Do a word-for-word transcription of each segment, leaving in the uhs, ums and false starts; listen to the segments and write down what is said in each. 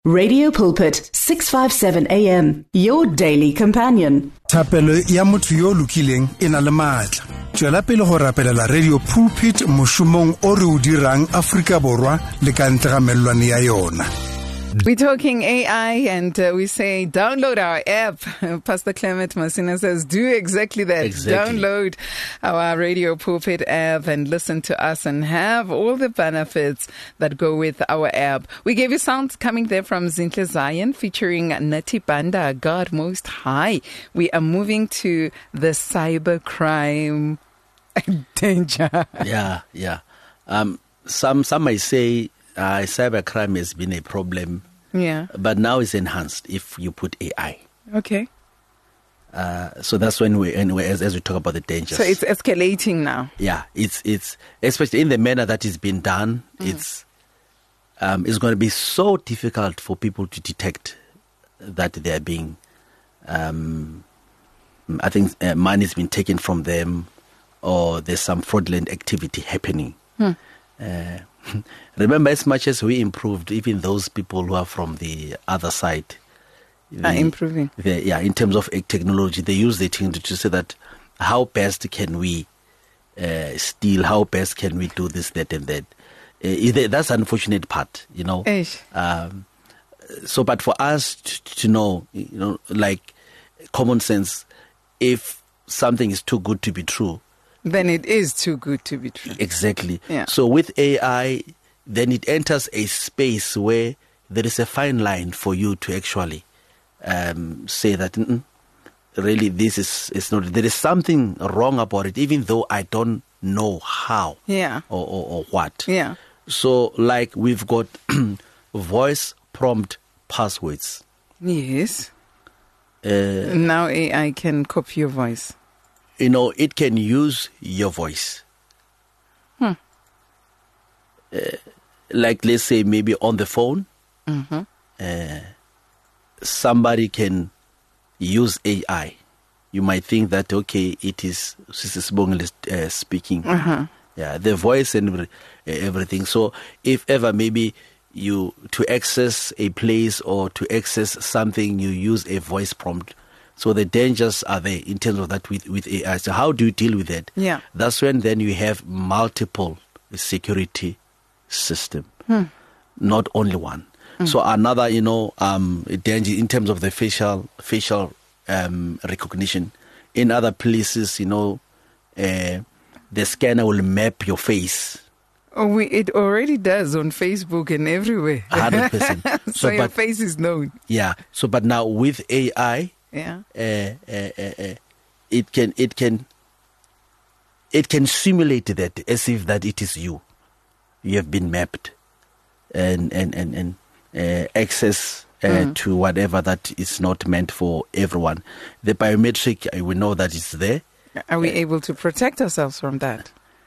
Radio Pulpit, six fifty-seven A M, your daily companion. Thapelo ya motho yo lokileng e na le matla. Tswela pele go rapelela Radio Pulpit moshomong o re o dirang Afrika Borwa le ka ntle ga mellwane ya yona. We're talking A I and uh, we say download our app. Pastor Clement Masina says do exactly that. Exactly. Download our Radio Pulpit app and listen to us and have all the benefits that go with our app. We gave you sounds coming there from Zinhle Zion featuring Nati Banda, God Most High. We are moving to the cybercrime danger. Yeah, yeah. Um, some some might say Uh, cybercrime has been a problem, yeah, but now it's enhanced if you put A I. Okay. Uh, so that's when we, anyway, as, as we talk about the dangers. So it's escalating now. Yeah, it's it's especially in the manner that it's been done. Mm. It's um, it's going to be so difficult for people to detect that they are being. Um, I think uh, money's been taken from them, or there's some fraudulent activity happening. Hmm. Uh, Remember, as much as we improved, even those people who are from the other side they, are improving. They, yeah, in terms of technology, they use the technology to say that how best can we uh, steal, how best can we do this, that, and that. Uh, that's the unfortunate part, you know. Um, so, but for us to, to know, you know, like common sense, if something is too good to be true, then it is too good to be true. Exactly. Yeah. So with A I, then it enters a space where there is a fine line for you to actually um, say that really this is it's not. There is something wrong about it, even though I don't know how. Yeah. Or or, or what. Yeah. So like we've got voice prompt passwords. Yes. Uh, now A I can copy your voice. You know, it can use your voice. Hmm. Uh, like, let's say, maybe on the phone, mm-hmm. uh, somebody can use A I. You might think that, okay, it is Sister Sibongile uh, speaking. Uh-huh. Yeah, the voice and everything. So, if ever maybe you, to access a place or to access something, you use a voice prompt. So the dangers are there in terms of that with, with A I. So how do you deal with that? Yeah. That's when then you have multiple security system, hmm. not only one. Hmm. So another, you know, um, danger in terms of the facial facial um, recognition. In other places, you know, uh, the scanner will map your face. Oh, we, it already does on Facebook and everywhere. one hundred percent. so so your but, face is known. Yeah. So, but now with A I, yeah, uh, uh, uh, uh, it can it can it can simulate that as if that it is you. You have been mapped, and and and and uh, access uh, mm. to whatever that is not meant for everyone. The biometric, uh, we know that it's there. Are we uh, able to protect ourselves from that?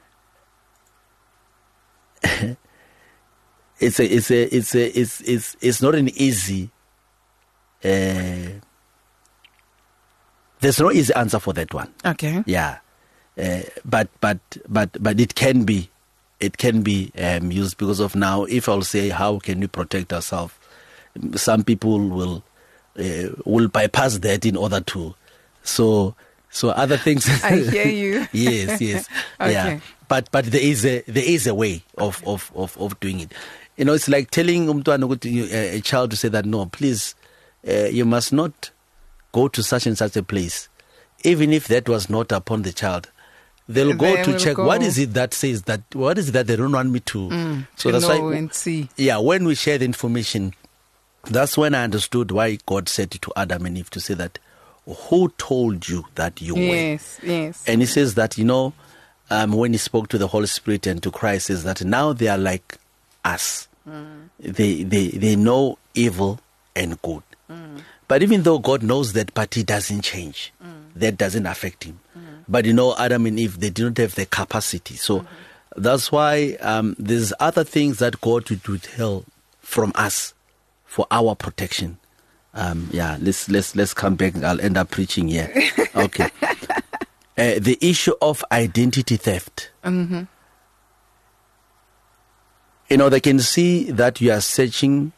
it's a it's a it's a it's it's it's not an easy. Uh, There's no easy answer for that one. Okay. Yeah, uh, but but but but it can be, it can be um, used because of now. If I'll say how can we protect ourselves, some people will uh, will bypass that in order to. So so other things. I hear you. yes, yes, okay. Yeah. But but there is a there is a way of of of, of doing it. You know, it's like telling a child to say that no, please, uh, you must not go to such and such a place, even if that was not upon the child. They'll go they to check go. What is it that says that, what is it that they don't want me to. Mm, so to that's know why, and see. Yeah, when we share the information, that's when I understood why God said to Adam and Eve to say that, who told you that you yes, were? Yes, yes. And he says that, you know, um, when he spoke to the Holy Spirit and to Christ, says that now they are like us. Mm. They, they, they know evil and good. Mm. But even though God knows that, but he doesn't change. Mm. That doesn't affect him. Mm. But you know, Adam and Eve, they didn't have the capacity. So mm-hmm. that's why um, there's other things that God would withhold from us for our protection. Um, yeah, let's let's let's come back. I'll end up preaching here. Okay. uh, the issue of identity theft. Mm-hmm. You know, they can see that you are searching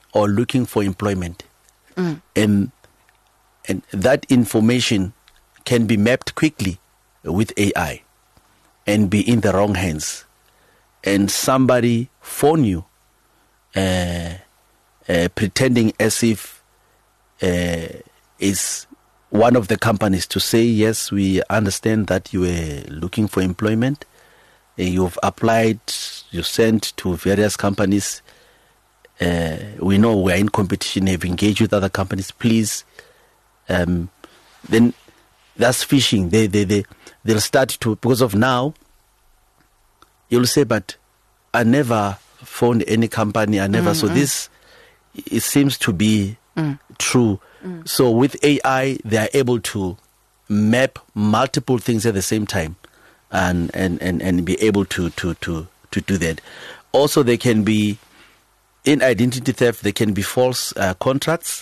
or looking for employment. Mm. And, and that information can be mapped quickly with A I and be in the wrong hands. And somebody phone you uh, uh, pretending as if uh, is one of the companies to say, yes, we understand that you were looking for employment. Uh, you've applied, you sent to various companies. Uh, we know we're in competition, have engaged with other companies. Please, um, then that's phishing. They, they, they, they'll start to, because of now, you'll say, but I never phoned any company. I never. Mm-hmm. So this, it seems to be mm. true. Mm. So with A I, they are able to map multiple things at the same time and, and, and, and be able to, to, to, to do that. Also, they can be, in identity theft, there can be false uh, contracts,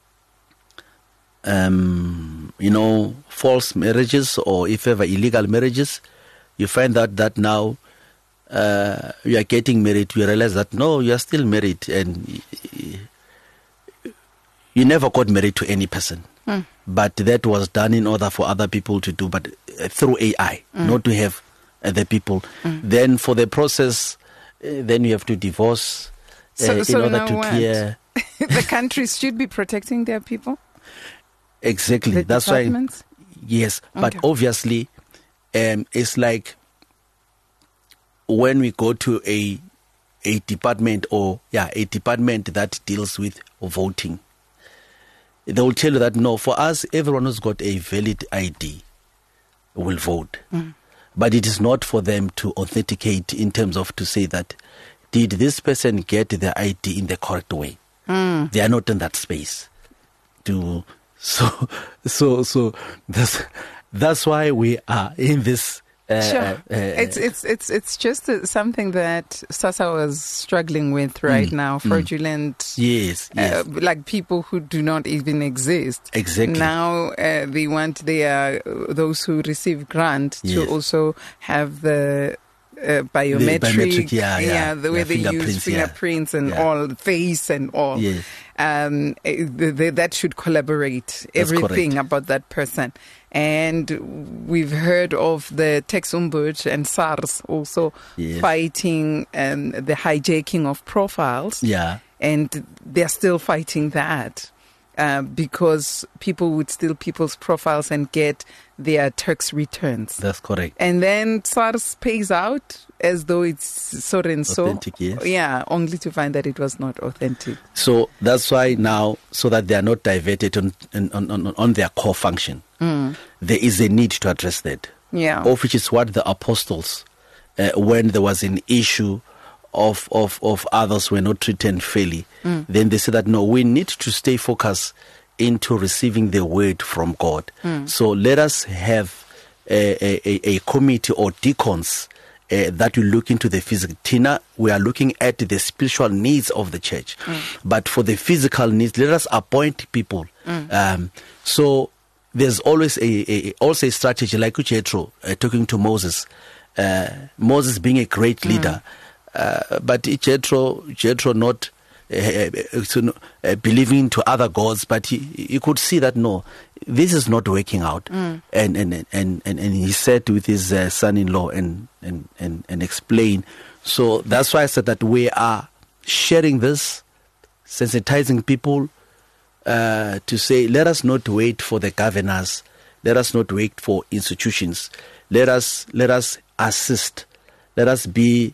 um, you know, false marriages, or if ever illegal marriages. You find that that now uh, you are getting married, you realize that no, you are still married, and you never got married to any person. Mm. But that was done in order for other people to do, but uh, through A I, mm. not to have other people. Mm. Then for the process, uh, then you have to divorce. So, uh, so in order now to what? clear. The countries should be protecting their people? Exactly. The That's why. Yes. Okay. But obviously, um, it's like when we go to a a department or, yeah, a department that deals with voting. They will tell you that, no, for us, everyone who's got a valid I D will vote. Mm. But it is not for them to authenticate in terms of to say that, did this person get the I D in the correct way? Mm. They are not in that space. To so so so that's that's why we are in this. Uh, sure, uh, it's it's it's it's just uh, something that SASSA was struggling with right mm, now. Fraudulent, mm. yes, yes. Uh, like people who do not even exist. Exactly. Now uh, they want their those who receive grant yes. to also have the. Uh, biometric, the biometric, yeah, yeah, yeah, the way they use fingerprints yeah. and yeah. all, face and all. Yes. Um, the, the, that should collaborate That's everything correct. about that person. And we've heard of the Tax Ombudsman and SARS also yes. fighting um, the hijacking of profiles. Yeah. And they're still fighting that. Uh, because people would steal people's profiles and get their tax returns. That's correct. And then SARS pays out as though it's so and so. Authentic, yes. Yeah, only to find that it was not authentic. So that's why now, so that they are not diverted on on, on, on their core function, mm. there is a need to address that. Yeah. Of which is what the apostles, uh, when there was an issue of of of others were not treated fairly, mm. then they said that no, we need to stay focused into receiving the word from God. Mm. So let us have a, a, a committee or deacons uh, that will look into the physical. Tina, we are looking at the spiritual needs of the church, mm. but for the physical needs, let us appoint people. Mm. Um, so there's always a, a also a strategy like Jethro uh, talking to Moses. Uh, Moses being a great leader. Mm. Uh, but Jethro, Jethro not uh, uh, believing to other gods, but he, he could see that no, this is not working out, mm. and, and and and and he said with his uh, son-in-law and and and and explain. So that's why I said that we are sharing this, sensitizing people uh, to say, let us not wait for the governors, let us not wait for institutions, let us let us assist, let us be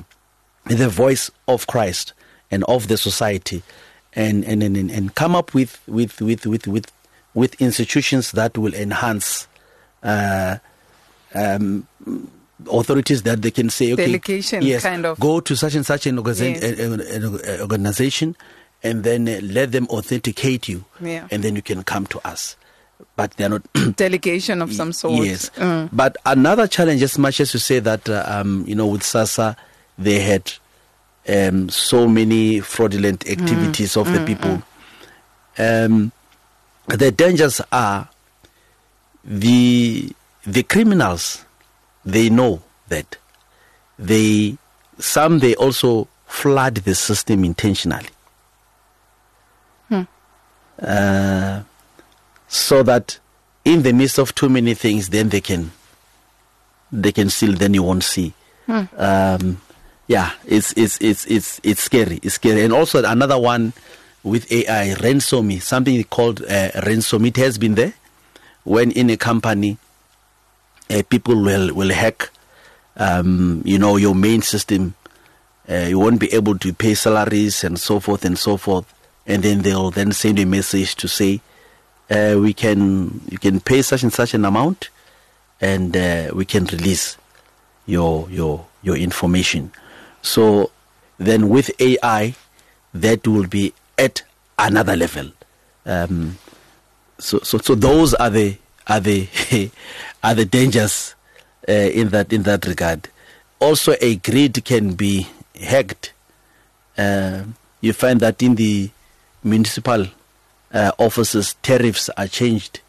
the voice of Christ and of the society, and and and, and come up with with, with, with, with with institutions that will enhance uh, um, authorities that they can say, okay, delegation, yes, kind of. Go to such and such an, organiza- yes. an, an organization, and then uh, let them authenticate you, yeah. and then you can come to us. But they're not delegation of some sort. Yes, mm. but another challenge, as much as you say that, uh, um, you know, with SASSA, they had um, so many fraudulent activities mm. of mm, the people. Mm. Um, the dangers are the the criminals. They know that they some they also flood the system intentionally. Hmm. Uh, so that in the midst of too many things, then they can, they can still, then you won't see. Hmm. Um, yeah, it's, it's, it's, it's, it's scary. It's scary. And also another one with A I, ransom, something called uh, ransom. It has been there when in a company, uh, people will, will hack, um, you know, your main system. Uh, you won't be able to pay salaries and so forth and so forth. And then they'll then send a message to say, uh, we can, you can pay such and such an amount, and uh, we can release your, your, your information. So then with A I, that will be at another level. Um, so, so, so those are the, are the, are the dangers uh, in that, in that regard. Also, a grid can be hacked. Uh, you find that in the municipal uh, offices, tariffs are changed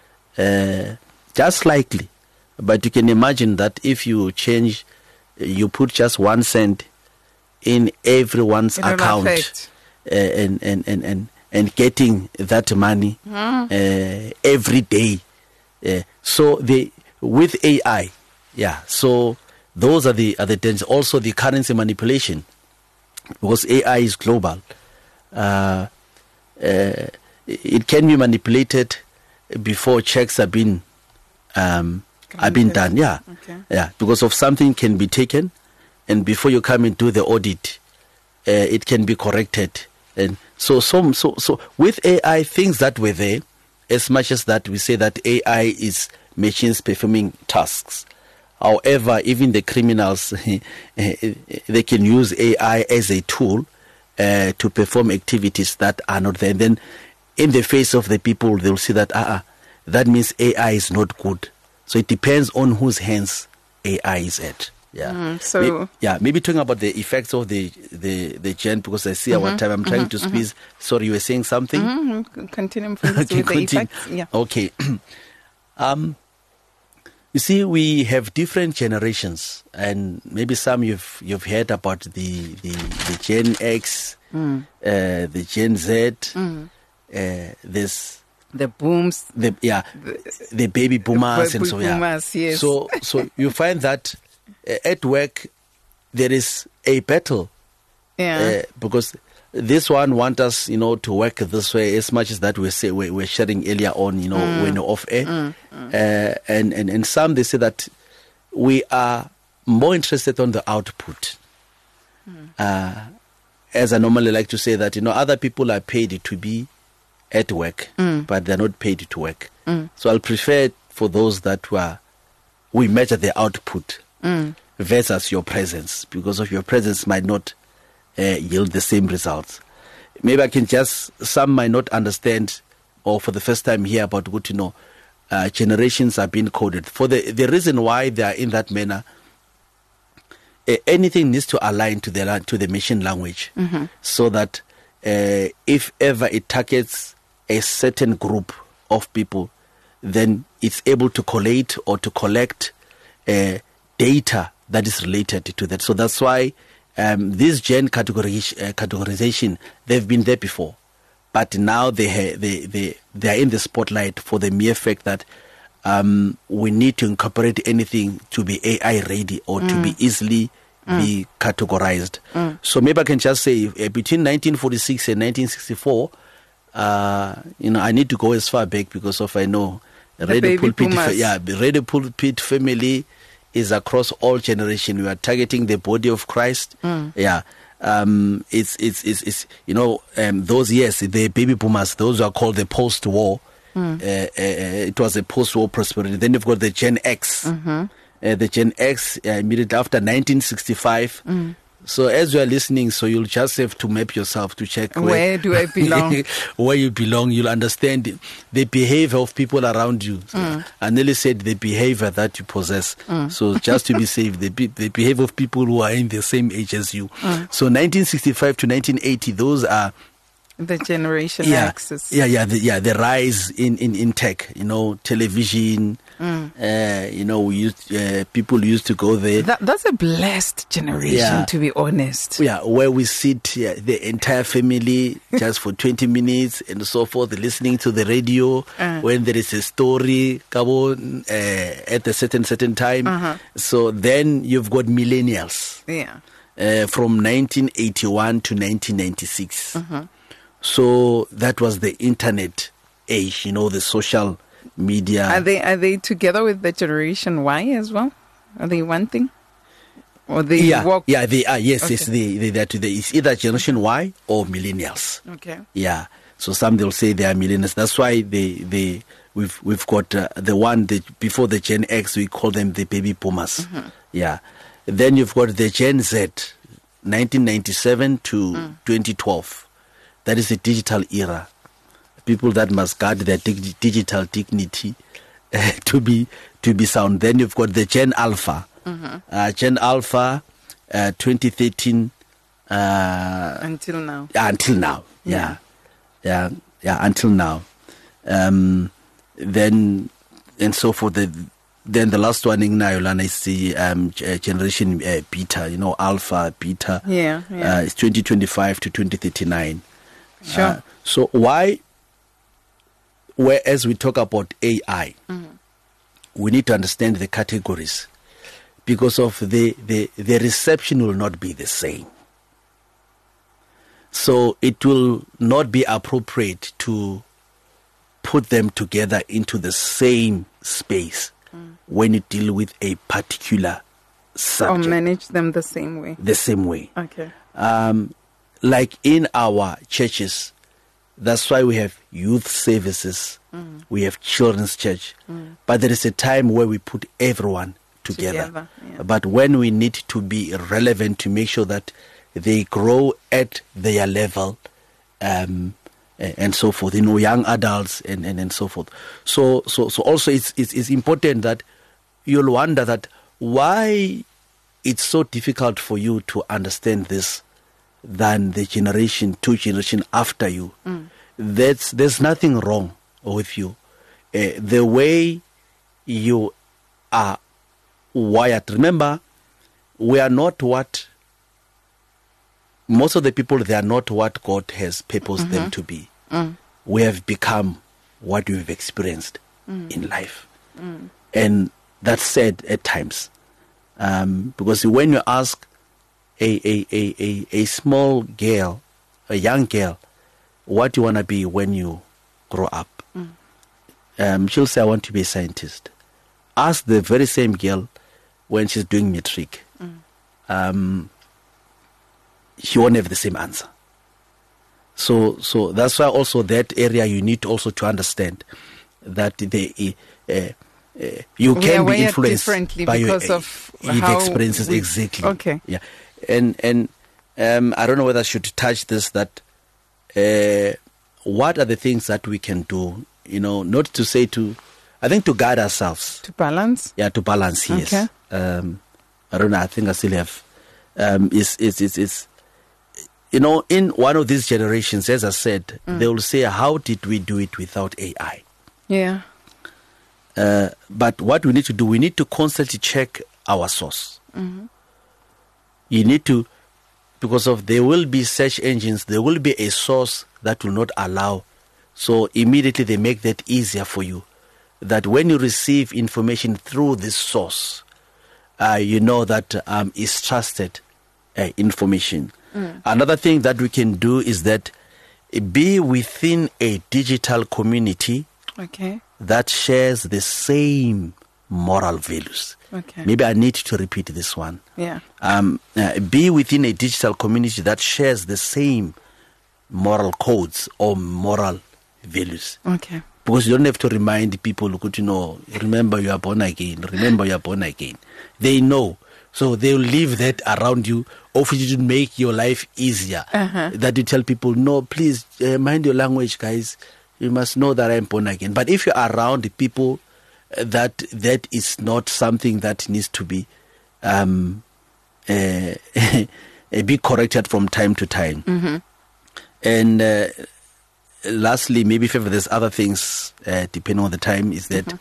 uh, just slightly. But you can imagine that if you change, you put just one cent in everyone's It'll account, uh, and, and, and, and, and getting that money mm. uh, every day. Uh, so they, with A I, yeah, so those are the, are the dangers. Also the currency manipulation, because A I is global. Uh, uh, it can be manipulated before checks have been um, have been done. Yeah, okay. Yeah, because of something can be taken, and before you come and do the audit, uh, it can be corrected. And so, so, so, so with A I, things that were there, as much as that we say that A I is machines performing tasks. However, even the criminals, they can use A I as a tool uh, to perform activities that are not there. And then in the face of the people, they'll see that, uh, uh, that means A I is not good. So it depends on whose hands A I is at. Yeah. Mm, so maybe, yeah, maybe talking about the effects of the the, the gen, because I see mm-hmm, our time. I'm trying mm-hmm, to squeeze. Mm-hmm. Sorry, you were saying something? Mm-hmm. Continue from this with the effects. Yeah. Okay. um, you see, we have different generations, and maybe some you've you've heard about the the, the Gen X, mm. uh, the Gen Z. Mm. Uh, there's the booms, the yeah, the, the baby boomers, the and so boomers, yeah. Yes. So so you find that uh, at work there is a battle, yeah, uh, because this one want us, you know, to work this way as much as that we say we we're sharing earlier on, you know, mm. when you're off air, mm. Mm. Uh, and and and some they say that we are more interested on the output. Mm. Uh, as I normally like to say that, you know, other people are paid to be at work, mm. but they're not paid to work. Mm. So I'll prefer for those that were, we measure the output mm. versus your presence, because of your presence might not uh, yield the same results. Maybe I can just, some might not understand, or for the first time hear about good to know, uh, generations are being coded. For the, the reason why they are in that manner, uh, anything needs to align to the, to the machine language, mm-hmm. so that uh, if ever it targets a certain group of people, then it's able to collate or to collect uh, data that is related to that. So that's why um, this gen categori- uh, categorization, they've been there before, but now they, ha- they they they are in the spotlight for the mere fact that um, we need to incorporate anything to be A I ready or mm. to be easily mm. be categorized. Mm. So maybe I can just say uh, between nineteen forty-six and nineteen sixty-four. Uh, you know, I need to go as far back because of I know Radio Pulpit, fa- yeah, Radio Pulpit family is across all generations. We are targeting the body of Christ. Mm. Yeah, um, it's, it's it's it's you know um, those years the baby boomers, those are called the post-war. Mm. Uh, uh, it was a post-war prosperity. Then you've got the Gen X, mm-hmm. uh, the Gen X uh, immediately after nineteen sixty-five. Mm. So as you are listening, so you'll just have to map yourself to check where, where do I belong, where you belong. You'll understand the behavior of people around you. So mm. I nearly said the behavior that you possess. Mm. So just to be safe, the the behavior of people who are in the same age as you. Mm. So nineteen sixty-five to nineteen eighty, those are the generation yeah, axis. Yeah, yeah, the, yeah. The rise in, in, in tech, you know, television, Mm. Uh, you know, we used uh, people used to go there. That, that's a blessed generation, Yeah. to be honest. Yeah, where we sit, yeah, the entire family, just for twenty minutes and so forth, listening to the radio Uh. when there is a story, come on, uh, at a certain certain time. Uh-huh. So then you've got millennials Yeah. uh, from nineteen eighty-one to nineteen ninety-six. Uh-huh. So that was the internet age, you know, the social media. Are they are they together with the Generation Y as well? Are they one thing? Or they yeah, walk? yeah, they are. Yes, Okay. yes, they they they are. They, it's either Generation Y or millennials. Okay. Yeah. So some they'll say they are millennials. That's why they they we've we've got uh, the one that before the Gen X, we call them the baby boomers. Mm-hmm. Yeah. Then you've got the Gen Z, nineteen ninety-seven to Mm. twenty twelve. That is the digital era. People that must guard their dig- digital dignity uh, to be to be sound. Then you've got the Gen Alpha. Mm-hmm. Uh, Gen Alpha, uh, twenty thirteen uh, Until now. until now. Yeah, yeah, yeah. Until now. Um, then and so forth. The, then the last one in Nayolana is the um, g- uh, generation uh, Beta. You know, Alpha, Beta. Yeah, yeah. Uh, it's twenty twenty-five to twenty thirty-nine. Sure. Uh, so why, whereas we talk about A I, Mm-hmm. we need to understand the categories, because of the, the, the reception will not be the same. So it will not be appropriate to put them together into the same space Mm. when you deal with a particular Or subject manage them the same way. the same way. Okay. Um, like in our churches, that's why we have youth services, Mm. we have children's church, but there is a time where we put everyone together. Together, yeah. But when we need to be relevant to make sure that they grow at their level, um, a- and so forth, you know, young adults and, and, and so forth. So, so, so also it's, it's, it's important that you'll wonder that why it's so difficult for you to understand this than the generation, two generation after you. Mm. That's, there's nothing wrong with you. Uh, the way you are wired. Remember, we are not what, most of the people, they are not what God has purposed them to be. Mm. We have become what we've experienced Mm. in life. And that's sad at times. Um, because when you ask a, a, a, a, a small girl, a young girl, what do you want to be when you grow up? Um, she'll say, I want to be a scientist. Ask the very same girl when she's doing matric. Um, she won't have the same answer. So, so that's why also that area you need also to understand that they, uh, uh, you We can are be wired influenced differently by because your uh, of youth how experiences. we- Exactly. Okay. Yeah, and and um, I don't know whether I should touch this. That uh, what are the things that we can do? You know, not to say to, I think to guide ourselves. To balance? Yeah, to balance. Yes. Okay. Um, I don't know. I think I still have. Um, is is is is. You know, in one of these generations, as I said, they will say, "How did we do it without A I?" Yeah. Uh, but what we need to do, we need to constantly check our source. You need to, because of there will be search engines, there will be a source that will not allow. So immediately they make that easier for you. That when you receive information through this source, uh, you know that um, is trusted uh, information. Another thing that we can do is that uh, be within a digital community Okay. that shares the same moral values. Okay. Maybe I need to repeat this one. Yeah. Um, uh, be within a digital community that shares the same moral codes or moral values. Okay. Because you don't have to remind people, look, you know, remember you are born again, remember you are born again. They know. So they'll leave that around you, hopefully to make your life easier. Uh-huh. That you tell people, no, please uh, mind your language, guys. You must know that I am born again. But if you're around the people, uh, that that is not something that needs to be um, uh, be corrected from time to time. Mm-hmm. And uh, lastly, maybe if ever there's other things, uh, depending on the time, is that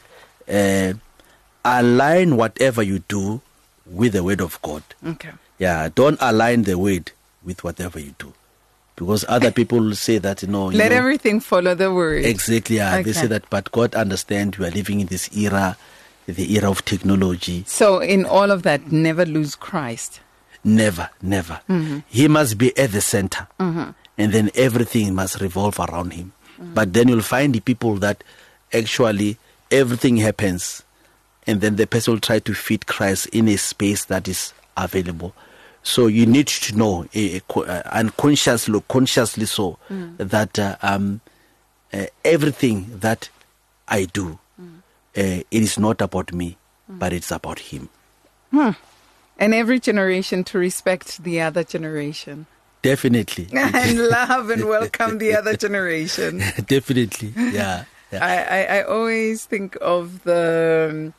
uh, align whatever you do with the word of God. Okay. Yeah, don't align the word with whatever you do. Because other people say that, you know... You Let know, everything follow the word. Exactly, yeah. Okay. They say that, but God understands we are living in this era, the era of technology. So in all of that, never lose Christ. Never, never. Mm-hmm. He must be at the center. Mm-hmm. And then everything must revolve around him. Mm-hmm. But then you'll find the people that actually everything happens, and then the person will try to fit Christ in a space that is available. So you need to know, uh, uh, unconsciously, consciously so, mm. that uh, um, uh, everything that I do, mm. uh, it is not about me, mm. but it's about him. Hmm. And every generation to respect the other generation. Definitely. And love and welcome the other generation. Definitely, yeah. yeah. I, I, I always think of the... Um,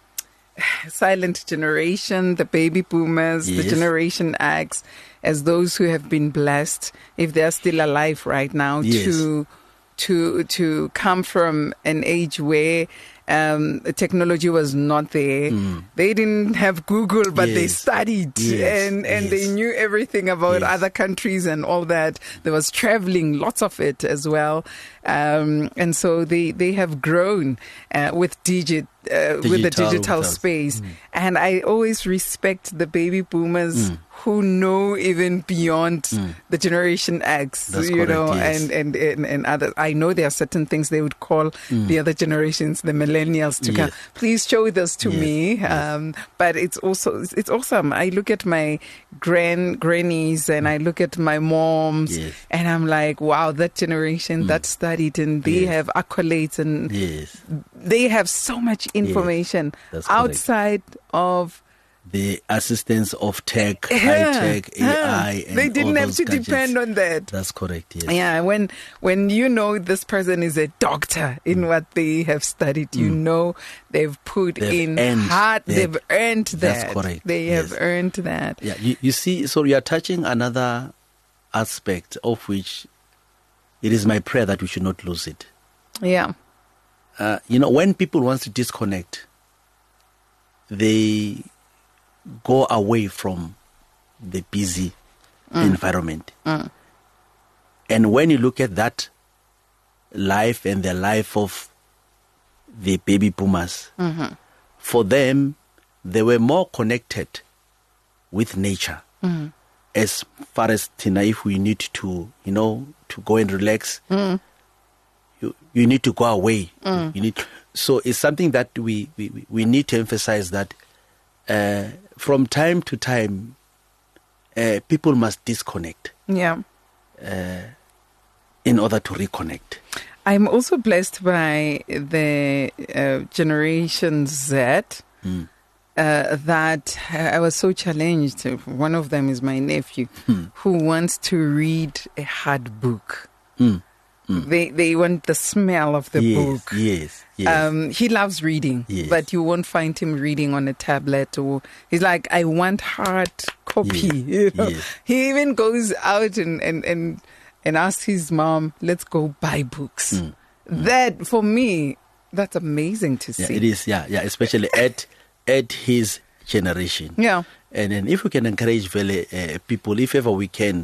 silent generation, the baby boomers, yes. the Generation X, as those who have been blessed, if they're still alive right now, yes. to to to come from an age where um, technology was not there. Mm. They didn't have Google, but yes. they studied yes. and, and yes. they knew everything about yes. other countries and all that. There was traveling, lots of it as well. Um, and so they, they have grown uh, with digit. Uh, with the digital space. Mm. And I always respect the baby boomers mm. who know even beyond mm. the Generation X, That's you correct, know, yes. and, and, and, and others. I know there are certain things they would call mm. the other generations, the millennials, to yes. come. Please show this to yes. me. Yes. Um, but it's also, it's awesome. I look at my grand grannies and I look at my moms yes. and I'm like, wow, that generation mm. that studied and they yes. have accolades and yes. they have so much information yes, outside of the assistance of tech, yeah, high tech, A I. yeah. And they didn't all have those to gadgets. depend on that. That's correct. Yes. Yeah, when when you know this person is a doctor in mm. what they have studied, you mm. know they've put they've in earned hard. that. They've earned that. That's correct. They yes. have earned that. Yeah, you, you see, so you are touching another aspect of which it is my prayer that we should not lose it. Yeah. Uh, you know, when people want to disconnect, they go away from the busy mm. environment. Mm. And when you look at that life and the life of the baby boomers, mm-hmm. for them, they were more connected with nature. Mm-hmm. As far as, Tina, if we need to, you know, to go and relax, mm. you, you need to go away. Mm. You need, so it's something that we, we, we need to emphasize that uh, from time to time, uh, people must disconnect. Yeah. Uh, in order to reconnect. I'm also blessed by the uh, Generation Z mm. uh, that I was so challenged. One of them is my nephew mm. who wants to read a hard book. Mm. Mm. They they want the smell of the yes, book. Yes, yes. Um, he loves reading, yes. but you won't find him reading on a tablet. Or he's like, I want hard copy. Yes, you know? yes. He even goes out and and and. and asked his mom, let's go buy books. Mm. Mm. That, for me, that's amazing to yeah, see. It is, yeah, yeah, especially at at his generation. Yeah. And then if we can encourage very, uh, people, if ever we can,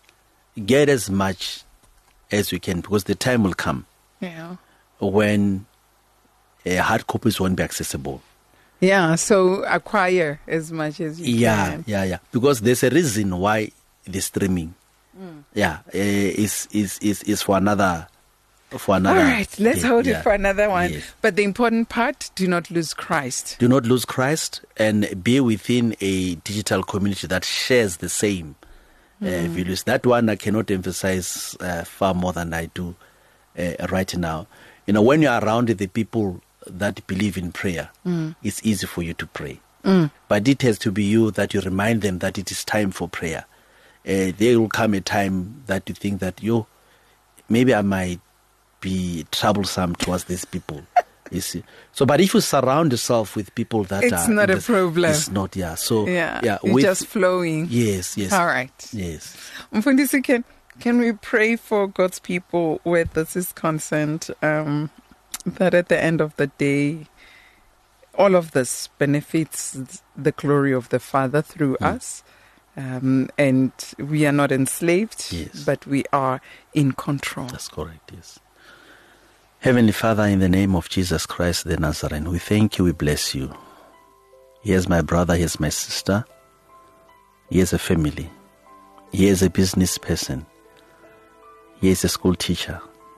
get as much as we can, because the time will come yeah. when uh, hard copies won't be accessible. Yeah, so acquire as much as you yeah, can. Yeah, yeah, yeah. Because there's a reason why the streaming Mm. Yeah, uh, is is is is for another for another. All right, let's yeah, hold yeah. it for another one. Yes. But the important part: do not lose Christ. Do not lose Christ, and be within a digital community that shares the same mm. uh, values. That one I cannot emphasize uh, far more than I do uh, right now. You know, when you are around the people that believe in prayer, mm. it's easy for you to pray. Mm. But it has to be you that you remind them that it is time for prayer. Uh, there will come a time that you think that, yo, maybe I might be troublesome towards these people. You see? So, but if you surround yourself with people that it's are... It's not a this, problem. It's not, yeah. So, yeah, yeah you're with, just flowing. Yes, yes. All right. Yes. Mfundisi, can, can we pray for God's people where this is concerned, um, that at the end of the day, all of this benefits the glory of the Father through mm. us. Um, and we are not enslaved, yes. but we are in control. That's correct, yes. Heavenly Father, in the name of Jesus Christ the Nazarene, we thank you, we bless you. Here's my brother, here's my sister, here's a family, here's a business person, here's a school teacher,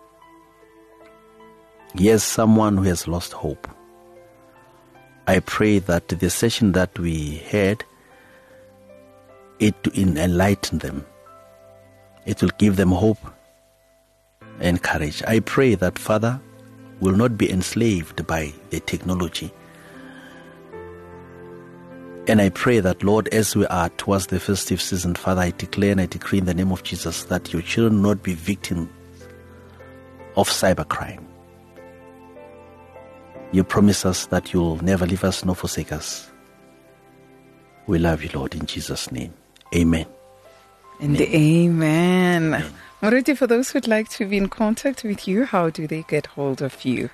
here's someone who has lost hope. I pray that the session that we had, it to enlighten them. It will give them hope and courage. I pray that Father will not be enslaved by the technology. And I pray that, Lord, as we are towards the festive season, Father, I declare and I decree in the name of Jesus that your children will not be victims of cybercrime. You promise us that you'll never leave us nor forsake us. We love you, Lord, in Jesus' name. Amen. And amen. amen. amen. Moruti, for those who'd like to be in contact with you, how do they get hold of you?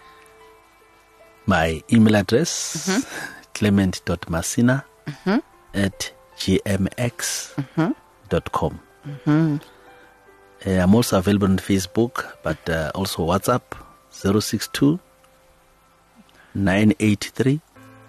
My email address, mm-hmm. clement dot masina mm-hmm. at g m x dot com. Mm-hmm. Uh, I'm also available on Facebook, but uh, also WhatsApp, zero six two, nine eight three,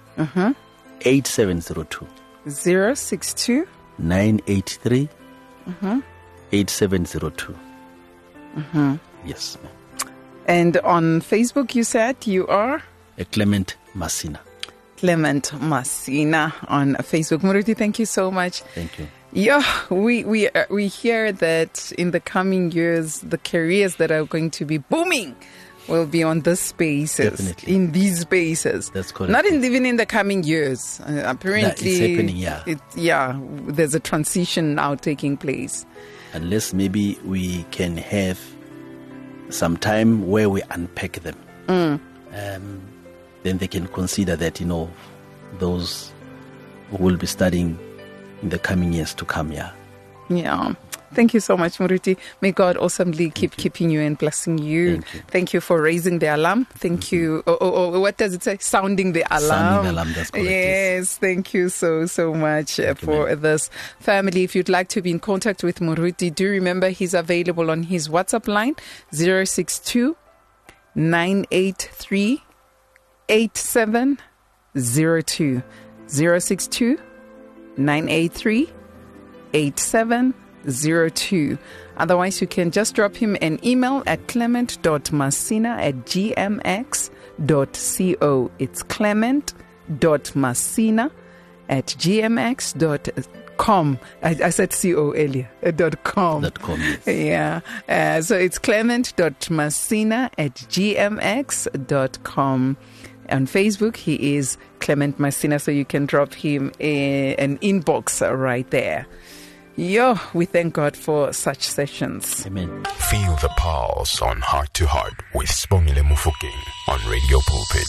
eight seven zero two. zero six two, nine eight three, eight seven zero two. Mm-hmm. Yes, ma'am. And on Facebook, you said you are? A Clement Masina. Clement Masina on Facebook. Moruti, thank you so much. Thank you. Yeah, we we uh, we hear that in the coming years, the careers that are going to be booming will be on this spaces, Definitely. in these spaces. That's correct. Not in, even in the coming years. Uh, apparently, no, it's happening, yeah. It, yeah, there's a transition now taking place. Unless maybe we can have some time where we unpack them. Mm. Um, then they can consider that, you know, those who will be studying in the coming years to come, yeah. Yeah. Thank you so much, Moruti. May God awesomely keep you. keeping you and blessing you. Thank you. Thank you for raising the alarm. Thank mm-hmm. you. Oh, oh, oh, what does it say? Sounding the alarm. Sounding the alarm, that's correct. Yes, yes. Thank you so, so much uh, for you, this. Family, if you'd like to be in contact with Moruti, do remember he's available on his WhatsApp line, zero six two, nine eight three, eight seven zero two. zero six two, nine eight three, eight seven zero two. Otherwise, you can just drop him an email at clement dot masina at g m x dot co. It's clement dot masina at g m x dot com. I, I said co earlier. Uh, dot com. Dot com, yes. Yeah. Uh, so it's clement dot masina at g m x dot com. On Facebook, he is Clement Masina, so you can drop him a, an inbox right there. Yo, we thank God for such sessions. Amen. Feel the pulse on Heart to Heart with Sibongile Mofokeng on Radio Pulpit.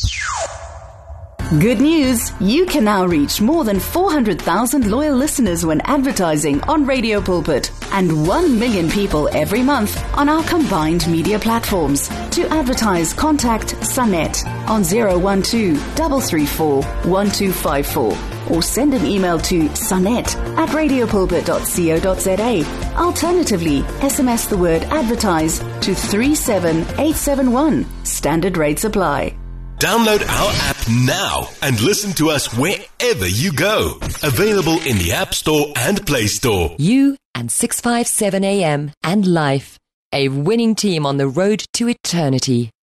Good news! You can now reach more than four hundred thousand loyal listeners when advertising on Radio Pulpit and one million people every month on our combined media platforms. To advertise, contact Sanet on zero one two, three three four, one two five four or send an email to sanet at radiopulpit dot co dot za. Alternatively, S M S the word advertise to three seven eight seven one. Standard rates apply. Download our app now and listen to us wherever you go. Available in the App Store and Play Store. You and six five seven A M and Life, a winning team on the road to eternity.